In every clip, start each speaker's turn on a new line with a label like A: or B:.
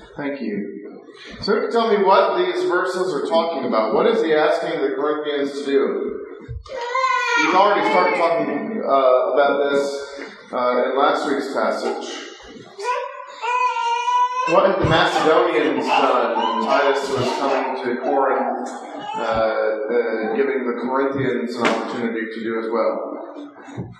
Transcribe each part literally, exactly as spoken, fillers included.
A: Thank you. So tell me what these verses are talking about. What is he asking the Corinthians to do? He's already started talking uh, about this uh, in last week's passage. What had the Macedonians done when Titus was coming to Corinth, uh, uh, giving the Corinthians an opportunity to do as well?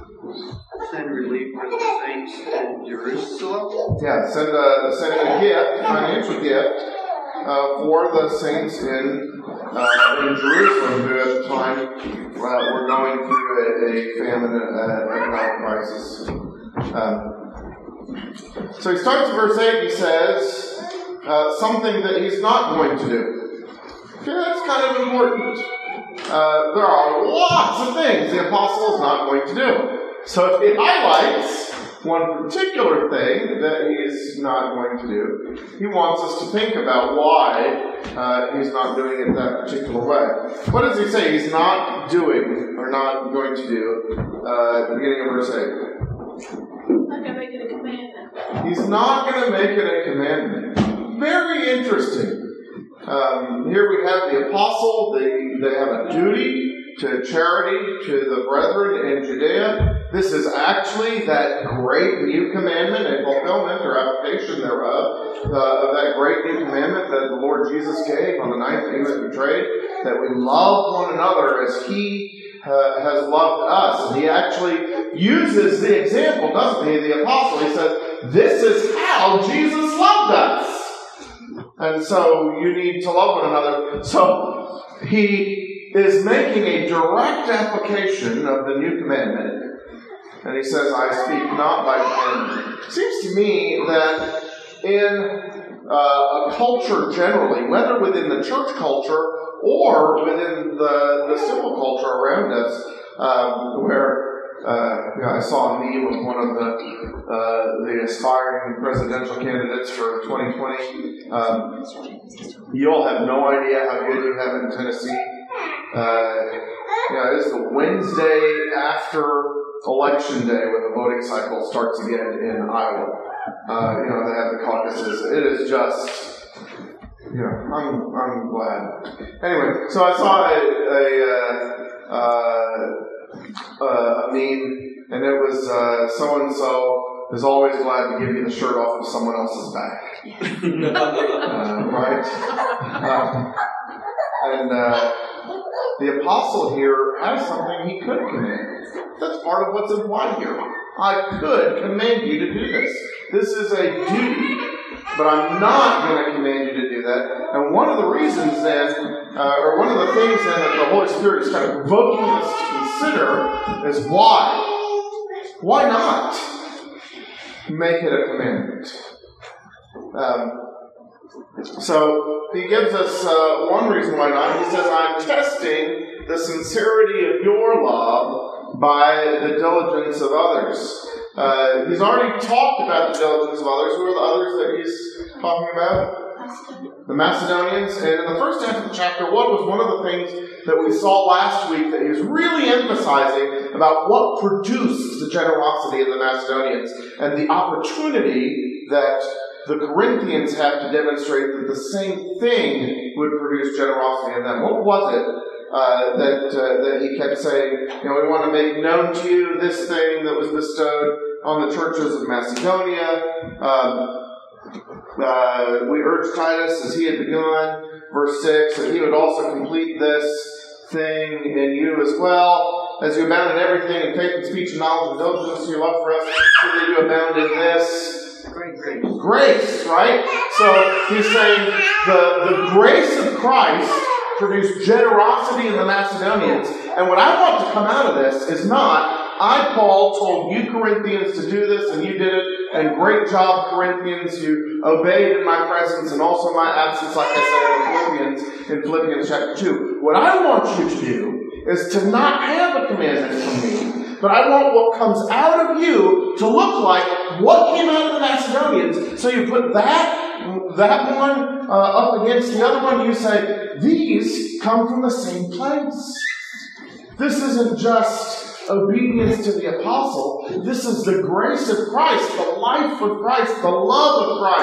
B: Send relief for the saints in Jerusalem?
A: Yeah, send a, send a gift, a financial gift, uh, for the saints in uh, in Jerusalem who at the time uh, were going through a, a famine and uh, economic crisis. Um, so he starts in verse eight, he says uh, something that he's not going to do. Okay, that's kind of important. Uh, there are lots of things the apostle is not going to do. So he highlights one particular thing that he's not going to do. He wants us to think about why uh, he's not doing it that particular way. What does he say he's not doing or not going to do uh, at the beginning of verse eight?
C: Not going to make it a commandment.
A: He's not going to make it a commandment. Very interesting. Um, here we have the apostle. They, they have a duty to charity to the brethren in Judea. This is actually that great new commandment and fulfillment or application thereof uh, of that great new commandment that the Lord Jesus gave on the night that he was betrayed, that we love one another as he uh, has loved us. And he actually uses the example, doesn't he? The apostle, he says, this is how Jesus loved us. And so you need to love one another. So he is making a direct application of the new commandment. And he says, I speak not by commandment. It seems to me that in uh, a culture generally, whether within the church culture or within the, the civil culture around us, um, where uh, you know, I saw a meme of one of the uh, the aspiring presidential candidates for twenty twenty. Um, you all have no idea how good you have in Tennessee. Uh, you know, it's the Wednesday after Election Day when the voting cycle starts again in Iowa. Uh, you know, they have the caucuses. It is just, you know, I'm I'm glad. Anyway, so I saw a a, uh, uh, a meme, and it was uh, so and so is always glad to give you the shirt off of someone else's back. uh, right? Um, and uh, the apostle here has something he could command. That's part of what's implied here. I could command you to do this. This is a duty, but I'm not going to command you to do that. And one of the reasons then, uh, or one of the things then that the Holy Spirit is kind of provoking us to consider is why. Why not make it a commandment? Um, so he gives us uh, one reason why not. He says, I'm testing the sincerity of your love by the diligence of others. Uh, he's already talked about the diligence of others. Who are the others that he's talking about? The Macedonians. And in the first half of the chapter, what was one of the things that we saw last week that he was really emphasizing about what produced the generosity of the Macedonians and the opportunity that the Corinthians have to demonstrate that the same thing would produce generosity in them. What was it uh, that uh, that he kept saying, you know, we want to make known to you this thing that was bestowed on the churches of Macedonia. Um, uh, we urged Titus, as he had begun, verse six, that he would also complete this thing in you as well, as you abound in everything, in faith and speech and knowledge and diligence in your love for us, so that you abound in this.
B: Grace.
A: Grace, right? So he's saying the, the grace of Christ produced generosity in the Macedonians. And what I want to come out of this is not, I, Paul, told you Corinthians to do this and you did it, and great job, Corinthians, you obeyed in my presence and also my absence, like I said in Philippians, in Philippians chapter two. What I want you to do is to not have a commandment from me, but I want what comes out of you to look like what came out of the Macedonians. So you put that, that one uh, up against the other one, you say, these come from the same place. This isn't just obedience to the apostle. This is the grace of Christ, the life of Christ, the love of Christ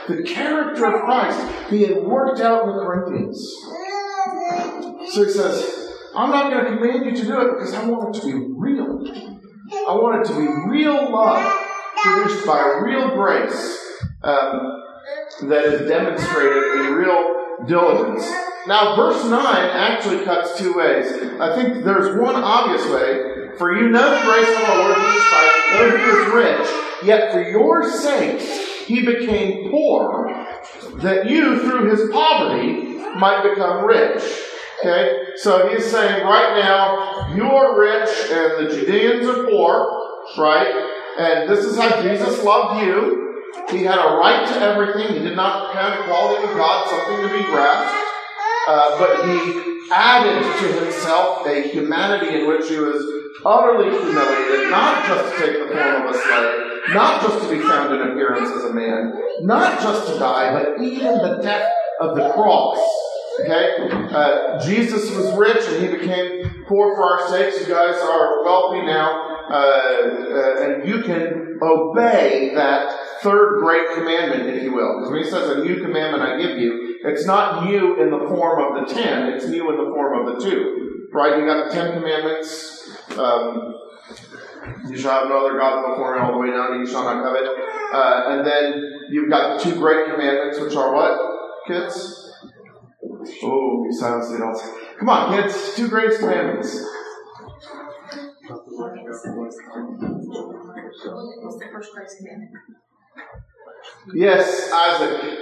A: the character of Christ being worked out in the Corinthians. So he says, I'm not going to command you to do it because I want it to be real. I want it to be real love produced by real grace um, that is demonstrated in real diligence. Now, verse nine actually cuts two ways. I think there's one obvious way. For you know the grace of our Lord Jesus Christ, though he was rich, yet for your sakes he became poor, that you, through his poverty, might become rich. Okay? So he's saying right now, you're rich and the Judeans are poor, right? And this is how Jesus loved you. He had a right to everything. He did not count equality with God something to be grasped. Uh, but he added to himself a humanity in which he was utterly humiliated, not just to take the form of a slave, not just to be found in appearance as a man, not just to die, but even the death of the cross. Okay? Uh, Jesus was rich and he became poor for our sakes. You guys are wealthy now, uh, uh, and you can obey that third great commandment, if you will. Because when he says, a new commandment I give you, it's not new in the form of the ten, it's new in the form of the two. Right? You got the Ten Commandments. Um, you shall have no other God before me, all the way down to you shall not covet. Uh, and then you've got the two great commandments, which are what, kids? Oh, you silenced it all. Come on, kids. Two greatest commandments.
C: What's the first greatest commandment?
A: Yes, Isaac.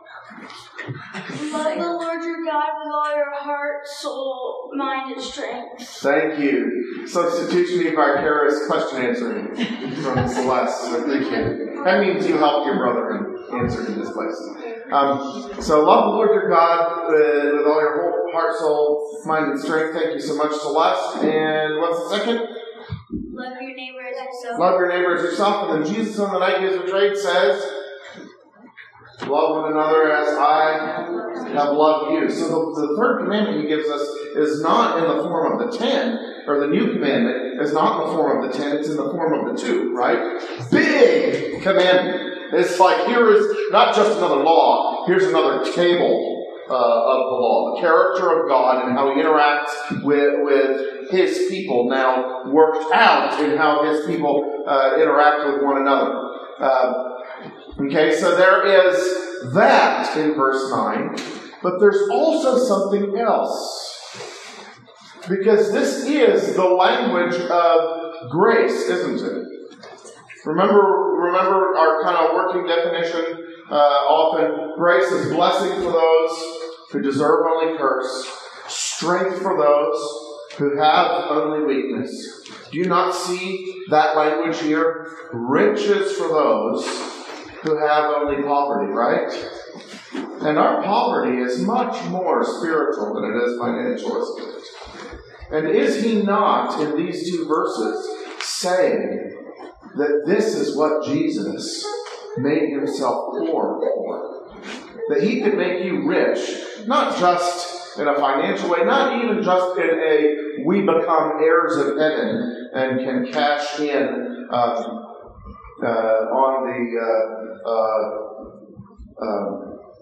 D: Love the Lord your God with all your heart, soul, mind, and strength.
A: Thank you. Substitution me vicarious question answering from Celeste. I appreciate it. That means you helped your brother and answered in this place. Um, so love the Lord your God with, with all your whole heart, soul, mind, and strength. Thank you so much, Celeste. And what's the second?
D: Love your neighbor as yourself.
A: Love your neighbor as yourself. And then Jesus on the night he was betrayed says, love one another as I have loved you. So the, the third commandment he gives us is not in the form of the ten, or the new commandment is not in the form of the ten, it's in the form of the two, right? Big commandment. It's like here is not just another law, here's another table uh, of the law. The character of God and how he interacts with, with his people now worked out in how his people uh, interact with one another. Uh, Okay, so there is that in verse nine, but there's also something else. Because this is the language of grace, isn't it? Remember, remember our kind of working definition, uh, often grace is blessing for those who deserve only curse, strength for those who have only weakness. Do you not see that language here? Riches for those who have only poverty, right? And our poverty is much more spiritual than it is financial, isn't it? And is he not, in these two verses, saying that this is what Jesus made himself poor for? That he could make you rich, not just in a financial way, not even just in a we become heirs of heaven and can cash in um, Uh, on the uh, uh, uh,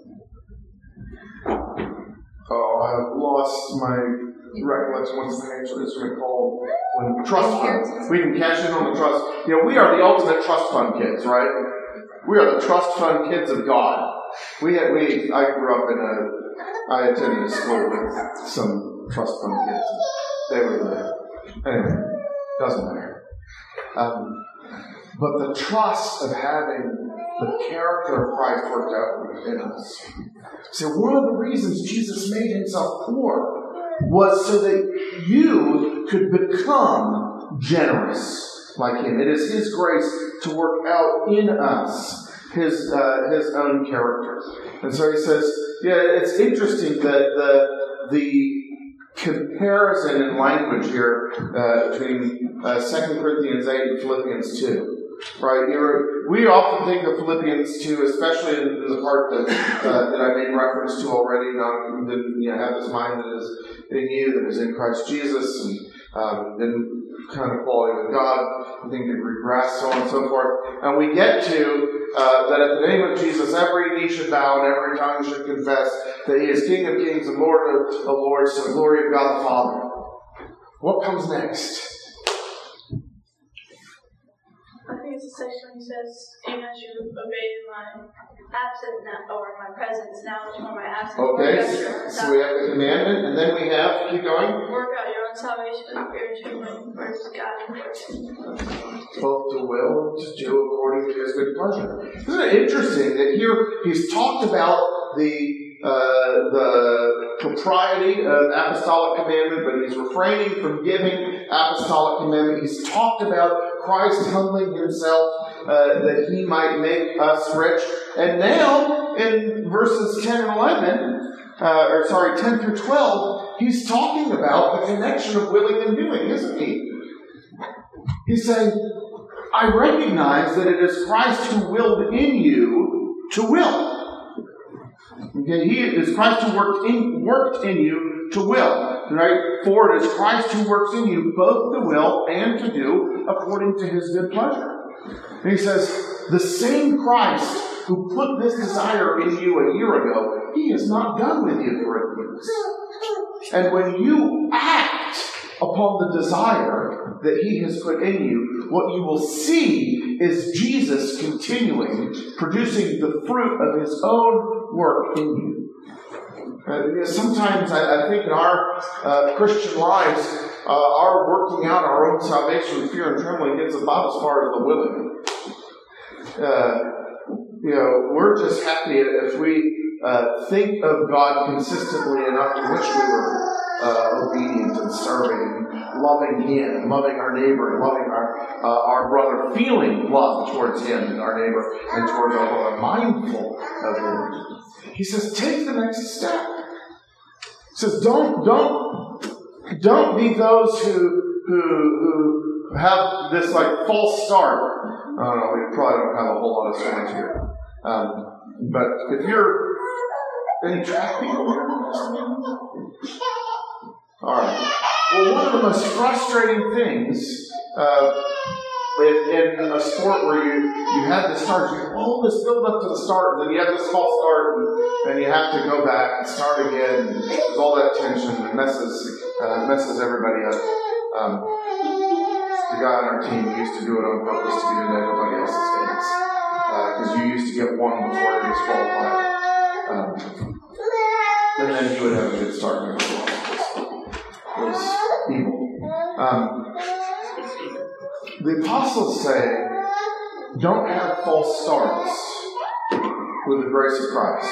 A: oh, I've lost my recollection. What's the financial instrument called? When trust fund. We can cash in on the trust. You know, we are the ultimate trust fund kids, right? We are the trust fund kids of God. We had, we. I grew up in a. I attended a school with some trust fund kids. They were the. Anyway, doesn't matter. Um, But the trust of having the character of Christ worked out within us. So one of the reasons Jesus made himself poor was so that you could become generous like him. It is his grace to work out in us his uh, his own character. And so he says, yeah, it's interesting that the the comparison in language here uh, between uh, Second Corinthians eight and Philippians two. Right, You're, we often think of Philippians two, especially in the part that uh, that I made reference to already. Not that you know, have this mind that is in you, that is in Christ Jesus, and um, didn't kind of quality with God, I think it regressed, so on and so forth. And we get to uh, that at the name of Jesus, every knee should bow and every tongue should confess that He is King of kings and Lord of lords, to the glory of God the Father. What comes next?
D: I think it's the section when He says, even as you obeyed in my absence now, or in my presence, now for my absence.
A: Okay, so we have the commandment, and then we have, keep going.
D: Work out your own salvation with fear and trembling, versus God and
A: both to will and to do according to His good pleasure. Isn't it interesting that here He's talked about the uh, the propriety of apostolic commandment, but He's refraining from giving apostolic commandment. He's talked about Christ humbling Himself uh, that He might make us rich. And now, in verses ten and eleven, uh, or sorry, ten through twelve, He's talking about the connection of willing and doing, isn't He? He's saying, I recognize that it is Christ who willed in you to will. Okay, He is Christ who worked in, worked in you to will. Right? For it is Christ who works in you both to will and to do according to His good pleasure. And He says, the same Christ who put this desire in you a year ago, He is not done with you, Corinthians. And when you act upon the desire that He has put in you, what you will see is Jesus continuing, producing the fruit of His own work in you. Uh, sometimes I, I think in our uh, Christian lives, uh, our working out our own salvation with fear and trembling gets about as far as the willing. Uh, you know, we're just happy if we uh, think of God consistently enough to wish we were uh, obedient and serving, and loving Him, and loving our neighbor, and loving our uh, our brother, feeling love towards him and our neighbor, and towards our brother, mindful of Him. He says, take the next step. He says, don't don't don't be those who who who have this like false start. I don't know, we probably don't have a whole lot of stories here. Um, but if you're any track people here? Alright. Well, one of the most frustrating things uh, in, in a sport where you, you have the start, you have all this build up to the start, and then you have this false start, and, and you have to go back and start again, and there's all that tension, and messes, uh, messes everybody up. Um, the guy on our team used to do it on purpose to get into everybody else's hands. Because uh, you used to get one before you disqualified. Um, and then he would have a good start. It was evil. Um, the apostles say, don't have false starts with the grace of Christ.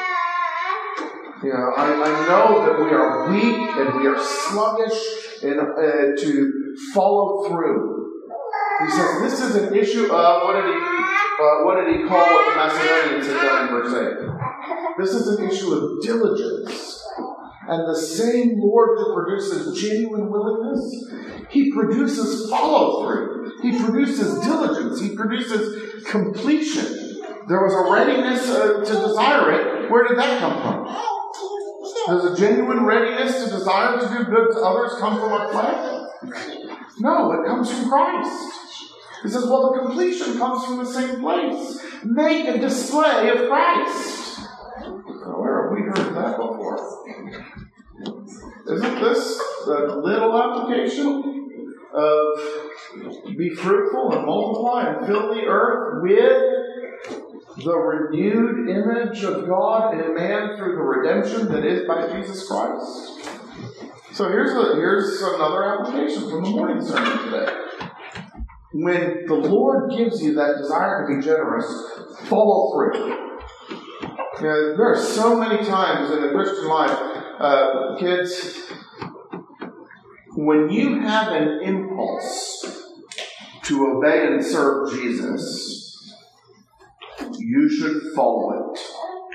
A: You know, I, I know that we are weak and we are sluggish in, uh, to follow through. He says this is an issue of, what did he, uh, what did he call what the Macedonians had done in verse eight? This is an issue of diligence. And the same Lord who produces genuine willingness, He produces follow-through. He produces diligence. He produces completion. There was a readiness uh, to desire it. Where did that come from? Does a genuine readiness to desire to do good to others come from our flesh? No, it comes from Christ. He says, well, the completion comes from the same place. Make a display of Christ. Where have we heard that before? Isn't this a little application of be fruitful and multiply and fill the earth with the renewed image of God in man through the redemption that is by Jesus Christ? So here's a, here's another application from the morning sermon today. When the Lord gives you that desire to be generous, follow through. You know, there are so many times in the Christian life, uh, kids, when you have an impulse to obey and serve Jesus, you should follow it.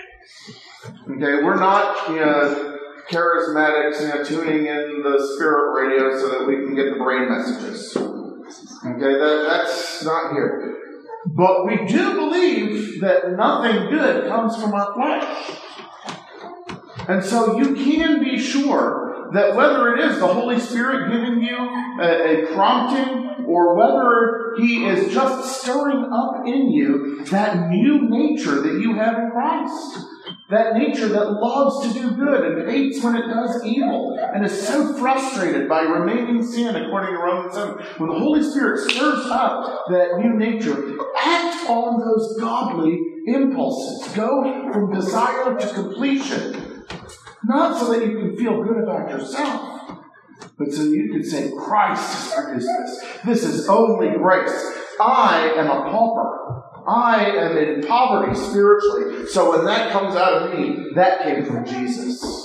A: Okay, we're not, you know, charismatics, you know, tuning in the spirit radio so that we can get the brain messages. Okay, that, that's not here. But we do believe that nothing good comes from our flesh. And so you can be sure that whether it is the Holy Spirit giving you a, a prompting, or whether He is just stirring up in you that new nature that you have in Christ. That nature that loves to do good and hates when it does evil, and is so frustrated by remaining sin, according to Romans seven. When the Holy Spirit stirs up that new nature, act on those godly impulses. Go from desire to completion. Not so that you can feel good about yourself, but so you can say, Christ has produced this. This is only grace. I am a pauper. I am in poverty spiritually. So when that comes out of me, that came from Jesus.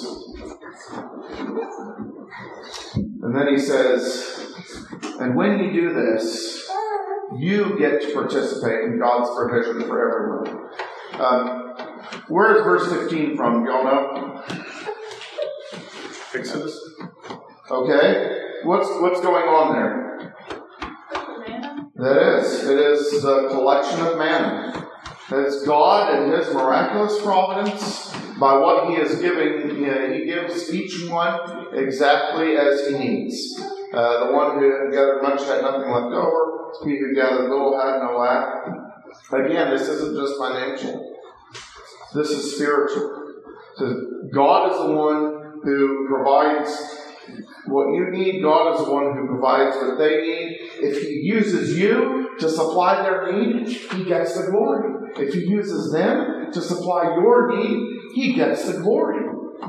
A: And then he says, and when you do this, you get to participate in God's provision for everyone. Um, where is verse fifteen from? Y'all know?
E: Exodus.
A: Okay. What's what's going on there? That is. It is the collection of manna. It's God and His miraculous providence. By what He is giving, you know, He gives each one exactly as he needs. Uh, the one who gathered much had nothing left over. He who gathered little had no lack. Again, this isn't just financial. This is spiritual. So God is the one who provides what you need. God is the one who provides what they need. If He uses you to supply their need, He gets the glory. If He uses them to supply your need, He gets the glory.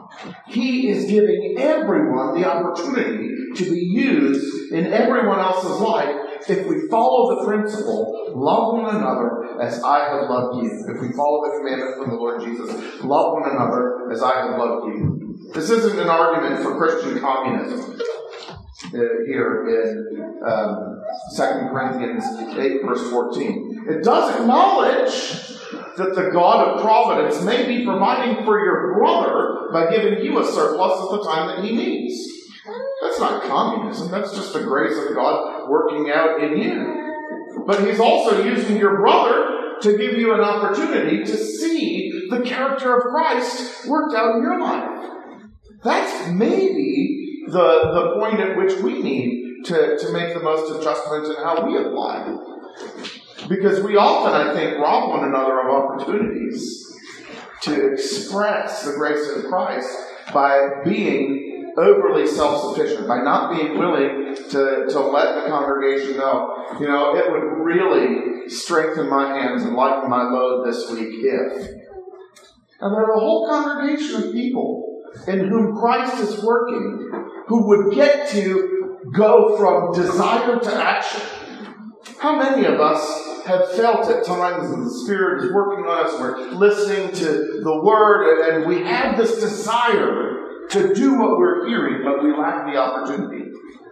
A: He is giving everyone the opportunity to be used in everyone else's life if we follow the principle, love one another as I have loved you. If we follow the commandment from the Lord Jesus, love one another as I have loved you. This isn't an argument for Christian communism uh, here in um, Second Corinthians eight, verse fourteen. It does acknowledge that the God of providence may be providing for your brother by giving you a surplus at the time that he needs. That's not communism. That's just the grace of God working out in you. But He's also using your brother to give you an opportunity to see the character of Christ worked out in your life. That's maybe the, the point at which we need to, to make the most adjustment in how we apply. Because we often, I think, rob one another of opportunities to express the grace of Christ by being overly self-sufficient, by not being willing to, to let the congregation know, you know, it would really strengthen my hands and lighten my load this week if. And there are a whole congregation of people in whom Christ is working who would get to go from desire to action. How many of us have felt at times that the Spirit is working on us, we're listening to the Word, and we have this desire to do what we're hearing, but we lack the opportunity.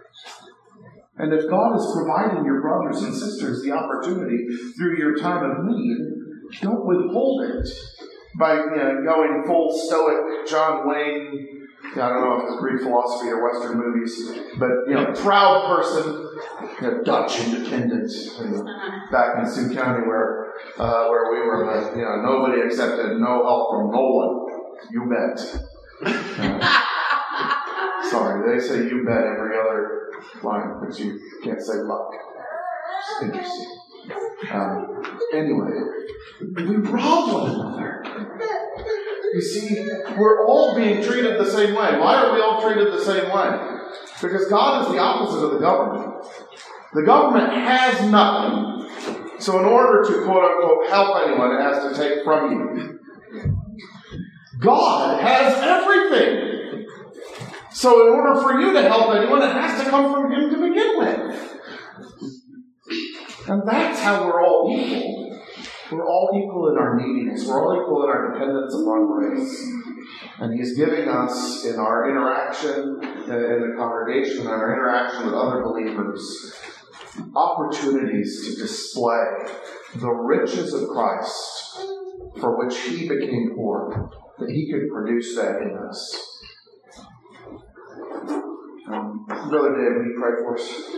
A: And if God is providing your brothers and sisters the opportunity through your time of need, don't withhold it by you know, going full stoic John Wayne, I don't know if it's Greek philosophy or Western movies, but, you know, proud person, you know, Dutch independent, you know, back in Sioux County where uh, where we were, uh, you know, nobody accepted no help from no one. You bet. Uh, sorry, they say you bet every other line, but you can't say luck. It's interesting. Um, anyway, we rob one another. You see, we're all being treated the same way. Why are we all treated the same way? Because God is the opposite of the government. The government has nothing. So in order to, quote-unquote, help anyone, it has to take from you. God has everything. So in order for you to help anyone, it has to come from Him to begin with. And that's how we're all equal. We're all equal in our neediness. We're all equal in our dependence upon grace. And He's giving us, in our interaction in the congregation, and our interaction with other believers, opportunities to display the riches of Christ for which He became poor, that He could produce that in us. Um, Brother Dave, will you pray for us?